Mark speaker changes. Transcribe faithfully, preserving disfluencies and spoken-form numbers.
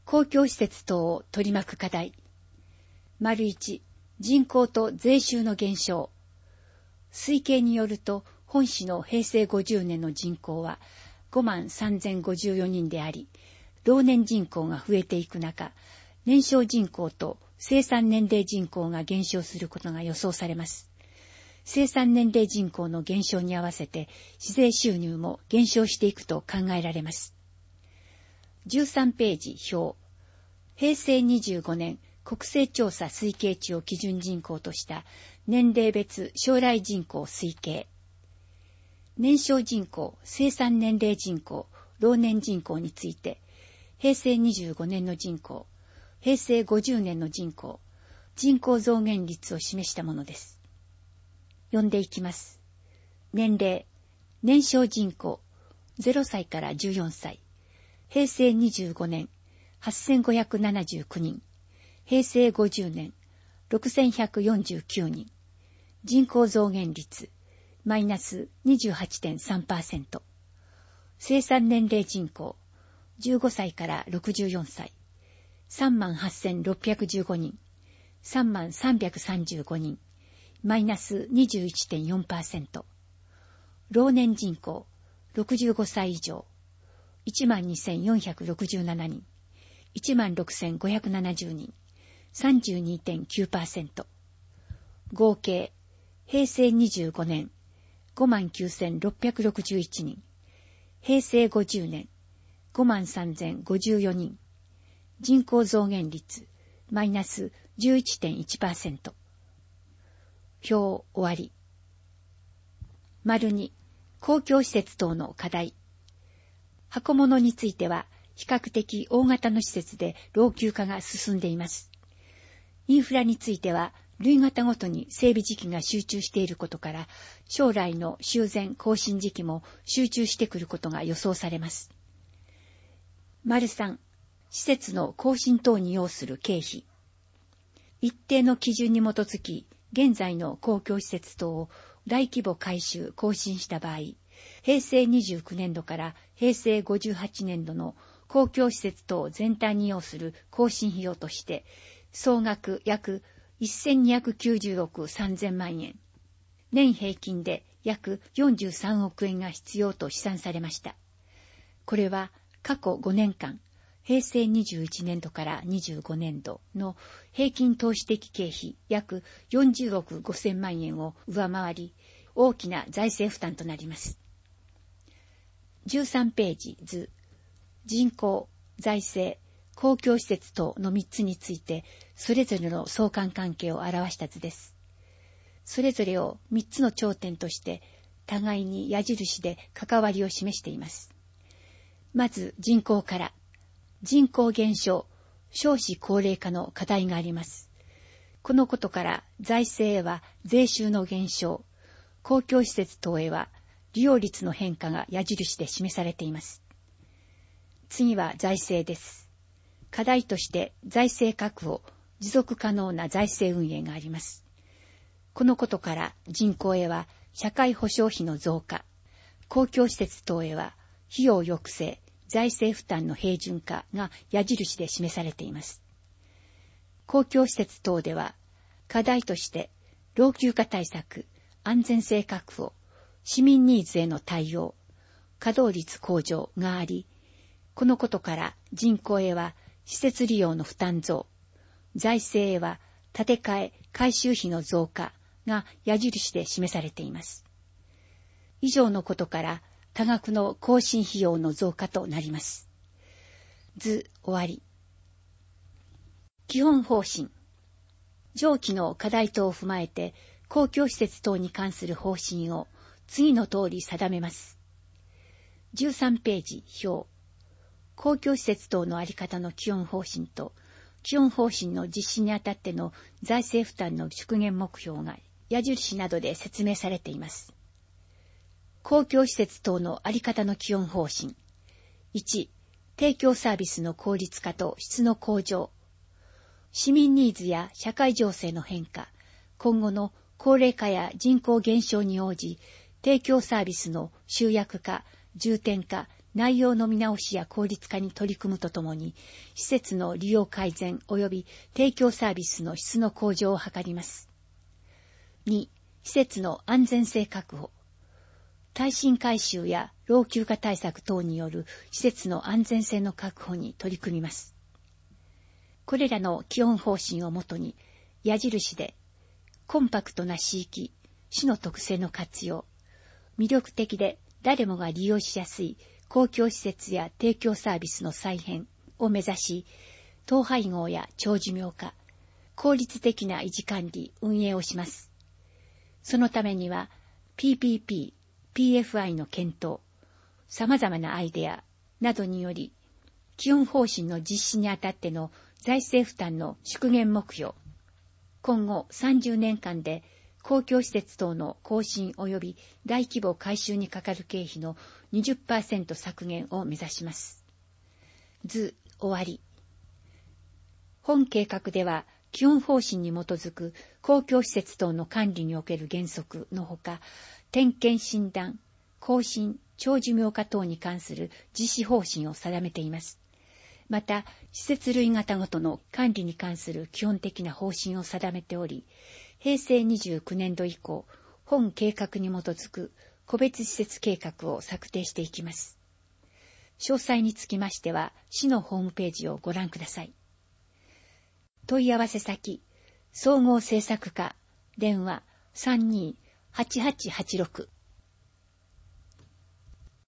Speaker 1: 公共施設等を取り巻く課題。丸いち、人口と税収の減少。推計によると、本市の平成ごじゅうねんの人口はごまんさんぜんごじゅうよにんであり、老年人口が増えていく中、年少人口と生産年齢人口が減少することが予想されます。生産年齢人口の減少に合わせて、市税収入も減少していくと考えられます。じゅうさんページ表。平成にじゅうごねん国勢調査推計値を基準人口とした年齢別将来人口推計。年少人口、生産年齢人口、老年人口について、平成にじゅうごねんの人口、平成ごじゅうねんの人口、人口増減率を示したものです。読んでいきます。年齢、年少人口、ゼロさいからじゅうよんさい、平成にじゅうごねん、はっせんごひゃくななじゅうきゅうにん、平成ごじゅうねん、ろくせんひゃくよんじゅうきゅうにん、人口増減率、マイナス にじゅうはちてんさんパーセント、生産年齢人口、じゅうごさいからろくじゅうよんさい、さんまんはっせんろっぴゃくじゅうごにん、さんまんさんびゃくさんじゅうごにん、マイナス にじゅういってんよんパーセント。老年人口、ろくじゅうごさい以上、いちまんにせんよんひゃくろくじゅうななにん、いちまんろくせんごひゃくななじゅうにん、さんじゅうにてんきゅうパーセント。合計、平成にじゅうごねん、ごまんきゅうせんろっぴゃくろくじゅういちにん、平成ごじゅうねん、ごまんさんぜんごじゅうよにん、人口増減率、マイナス じゅういってんいちパーセント。表終わり。丸に、公共施設等の課題。箱物については、比較的大型の施設で老朽化が進んでいます。インフラについては、類型ごとに整備時期が集中していることから、将来の修繕更新時期も集中してくることが予想されます。丸さん、施設の更新等に要する経費。一定の基準に基づき、現在の公共施設等を大規模改修・更新した場合、平成にじゅうきゅうねんどから平成ごじゅうはちねんどの公共施設等全体に要する更新費用として、総額約せんにひゃくきゅうじゅうおくさんぜんまんえん、年平均で約よんじゅうさんおくえんが必要と試算されました。これは過去ごねんかん、平成にじゅういちねんどからにじゅうごねんどの平均投資的経費約よんじゅうおくごせんまんえんを上回り、大きな財政負担となります。じゅうさんページ図、人口、財政、公共施設等のみっつについて、それぞれの相関関係を表した図です。それぞれをみっつの頂点として、互いに矢印で関わりを示しています。まず人口から。人口減少、少子高齢化の課題があります。このことから財政へは税収の減少、公共施設等へは利用率の変化が矢印で示されています。次は財政です。課題として財政確保、持続可能な財政運営があります。このことから人口へは社会保障費の増加、公共施設等へは費用抑制、財政負担の平準化が矢印で示されています。公共施設等では、課題として老朽化対策、安全性確保、市民ニーズへの対応、稼働率向上があり、このことから人口へは施設利用の負担増、財政へは建て替え、改修費の増加が矢印で示されています。以上のことから、多額の更新費用の増加となります。図終わり。基本方針。上記の課題等を踏まえて、公共施設等に関する方針を次の通り定めます。じゅうさんページ表。公共施設等のあり方の基本方針と、基本方針の実施にあたっての財政負担の縮減目標が矢印などで説明されています。公共施設等のあり方の基本方針。いち、提供サービスの効率化と質の向上。市民ニーズや社会情勢の変化、今後の高齢化や人口減少に応じ、提供サービスの集約化、重点化、 内容の見直しや効率化に取り組むとともに、施設の利用改善及び提供サービスの質の向上を図ります。に、施設の安全性確保。耐震改修や老朽化対策等による施設の安全性の確保に取り組みます。これらの基本方針をもとに、矢印で、コンパクトな市域、市の特性の活用、魅力的で誰もが利用しやすい公共施設や提供サービスの再編を目指し、統廃合や長寿命化、効率的な維持管理、運営をします。そのためには、ピーピーピー、ピーエフアイ の検討、様々なアイデアなどにより、基本方針の実施にあたっての財政負担の縮減目標、今後さんじゅうねんかんで公共施設等の更新及び大規模改修にかかる経費の にじゅっパーセント 削減を目指します。図終わり。本計画では、基本方針に基づく公共施設等の管理における原則のほか、点検診断、更新、長寿命化等に関する実施方針を定めています。また、施設類型ごとの管理に関する基本的な方針を定めており、へいせいにじゅうきゅうねんど以降、本計画に基づく個別施設計画を策定していきます。詳細につきましては、市のホームページをご覧ください。問い合わせ先、総合政策課、電話 さんにーはちはちはちろく